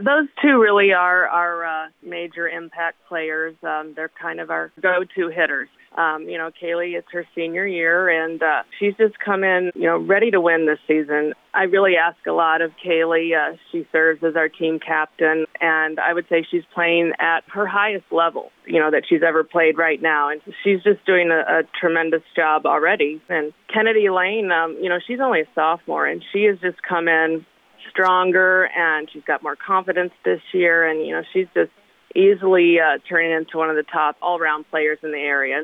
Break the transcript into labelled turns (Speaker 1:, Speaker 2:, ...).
Speaker 1: Those two really are our major impact players. They're kind of our go-to hitters. Kaylee, it's her senior year, and she's just come in, ready to win this season. I really ask a lot of Kaylee. She serves as our team captain, and I would say she's playing at her highest level, that she's ever played right now. And she's just doing a tremendous job already. And Kennedy Lane, she's only a sophomore, and she has just come in stronger, and she's got more confidence this year, and she's just easily turning into one of the top all-around players in the area.